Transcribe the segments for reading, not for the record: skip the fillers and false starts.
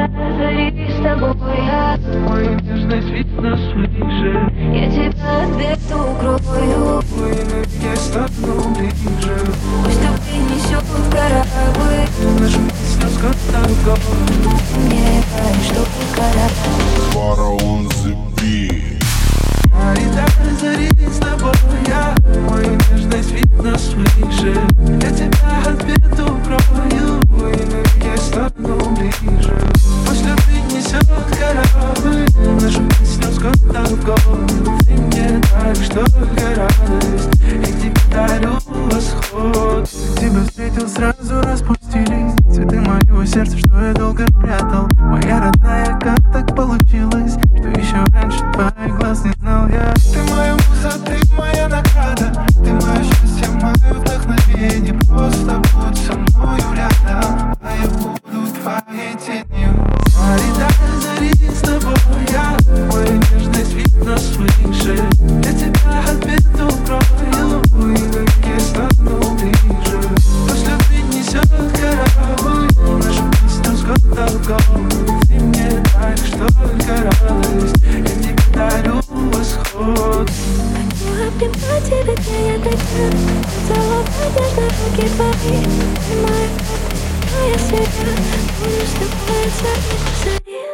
зари с тобой я Мою нежность видно свыше. Я тебя от бед укрою. Твои ноги стану ближе. Пусть ты принесет корабль. Нашу песню с года Мне говоришь, что ты корабль. Фараон the beat. Зари с тобой я мою нежность видно свыше. Я тебя от бед укрою. Твои ноги стану ближе. Пусть любви несет корабль. Нашу песню с года в год. Ты мне даришь только радость. Я тебе дарю восход. Тебя встретил, сразу распустились цветы моего сердца, что я долго прятал. Моя родная, как так получилось, что еще раньше твоих глаз не знал я. Ты моя муза, ты моя награда. Ты мое счастье, мое вдохновение. Просто будь со мною рядом, а я буду твоей тенью. Зари с тобой я мою нежность видно свыше. Я тебя от бед укрою. Твои ноги стану ближе. Пусть любви несет корабль. Нашу песню с года в год. Ты мне даришь только радость. Я тебе дарю восход. Хочу обнимать тебя, где я такая. Целовать нежно руки твои. Моя семья, буду с тобой от зари до зари.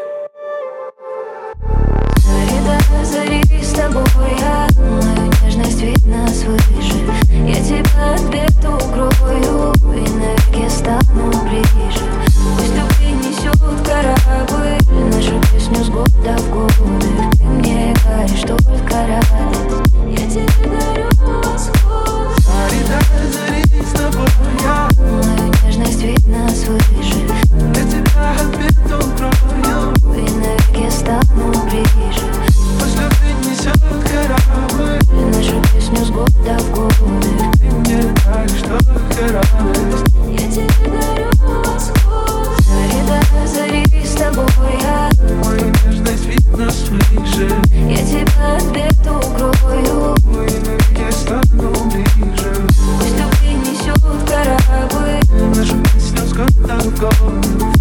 Зари до зари с тобой я мою нежность видно свыше. Я тебя от бед укрою и навеки стану ближе. Пусть любви несет корабль. Нашу песню с года в годы. Ты мне говоришь только радость. Я тебе дарю восход. Зари с тобой я мою нежность видно свыше. Я тебя от бед укрою. И навеки стану ближе. Пусть любви несет корабль. Нашу песню с года в годы. Ты мне даришь только радость. Я тебе дарю восход. Зари с тобой я Мою нежность видно свыше. Я тебя от бед укрою. Твои ноги стану ближе. Пусть любви несет корабль. Нашу песню с года в год.